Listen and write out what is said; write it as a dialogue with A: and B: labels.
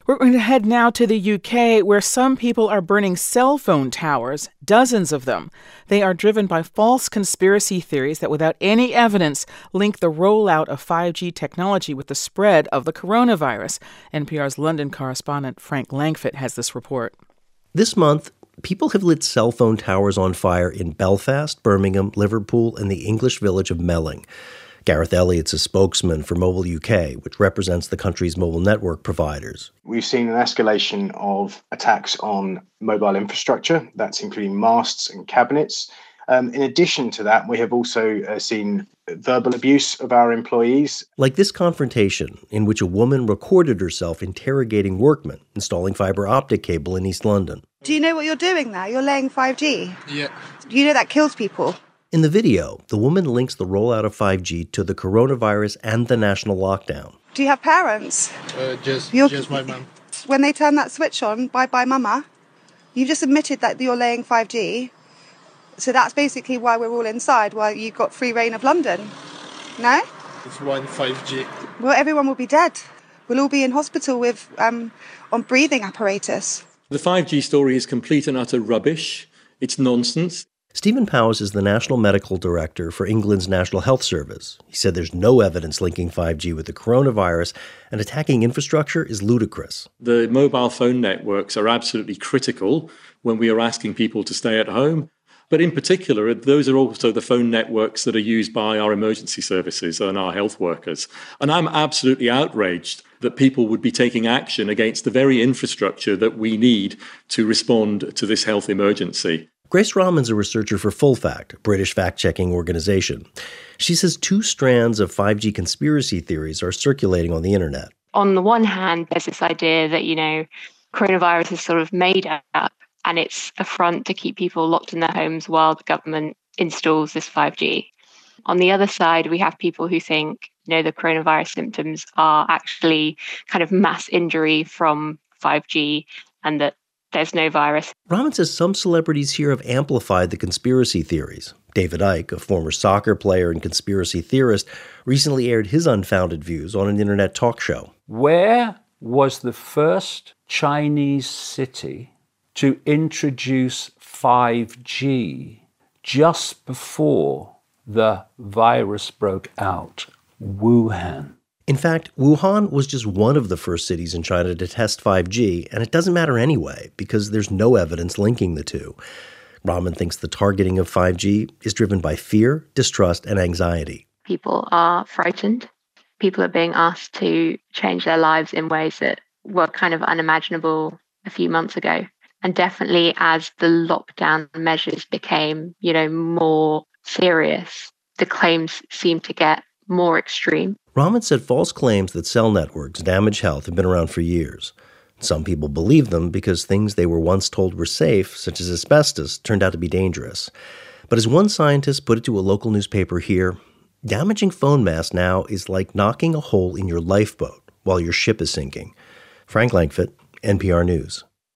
A: We're going to head now to the UK, where some people are burning cell phone towers, dozens of them. They are driven by false conspiracy theories that, without any evidence, link the rollout of 5G technology with the spread of the coronavirus. NPR's London correspondent Frank Langfitt has this report.
B: This month, people have lit cell phone towers on fire in Belfast, Birmingham, Liverpool, and the English village of Melling. Gareth Elliott's a spokesman for Mobile UK, which represents the country's mobile network providers.
C: We've seen an escalation of attacks on mobile infrastructure. That's including masts and cabinets. In addition to that, we have also seen verbal abuse of our employees.
B: Like this confrontation, in which a woman recorded herself interrogating workmen installing fiber optic cable in East London.
D: Do you know what you're doing there? You're laying 5G?
E: Yeah.
D: Do you know that kills people?
B: In the video, the woman links the rollout of 5G to the coronavirus and the national lockdown.
D: Do you have parents?
E: Just my mum.
D: When they turn that switch on, bye-bye mama, you've just admitted that you're laying 5G. So that's basically why we're all inside, why you got free reign of London. No?
E: It's one 5G.
D: Well, everyone will be dead. We'll all be in hospital with on breathing apparatus.
F: The 5G story is complete and utter rubbish. It's nonsense.
B: Stephen Powers is the National Medical Director for England's National Health Service. He said there's no evidence linking 5G with the coronavirus, and attacking infrastructure is ludicrous.
F: The mobile phone networks are absolutely critical when we are asking people to stay at home. But in particular, those are also the phone networks that are used by our emergency services and our health workers. And I'm absolutely outraged that people would be taking action against the very infrastructure that we need to respond to this health emergency.
B: Grace Rahman's a researcher for FullFact, a British fact-checking organization. She says two strands of 5G conspiracy theories are circulating on the internet.
G: On the one hand, there's this idea that, coronavirus is sort of made up and it's a front to keep people locked in their homes while the government installs this 5G. On the other side, we have people who think, the coronavirus symptoms are actually kind of mass injury from 5G and that there's no virus.
B: Rahman says some celebrities here have amplified the conspiracy theories. David Icke, a former soccer player and conspiracy theorist, recently aired his unfounded views on an internet talk show.
H: Where was the first Chinese city to introduce 5G just before the virus broke out? Wuhan.
B: In fact, Wuhan was just one of the first cities in China to test 5G, and it doesn't matter anyway, because there's no evidence linking the two. Rahman thinks the targeting of 5G is driven by fear, distrust, and anxiety.
G: People are frightened. People are being asked to change their lives in ways that were kind of unimaginable a few months ago. And definitely as the lockdown measures became, more serious, the claims seemed to get more extreme.
B: Rahman said false claims that cell networks damage health have been around for years. Some people believe them because things they were once told were safe, such as asbestos, turned out to be dangerous. But as one scientist put it to a local newspaper here, damaging phone masts now is like knocking a hole in your lifeboat while your ship is sinking. Frank Langfitt, NPR News.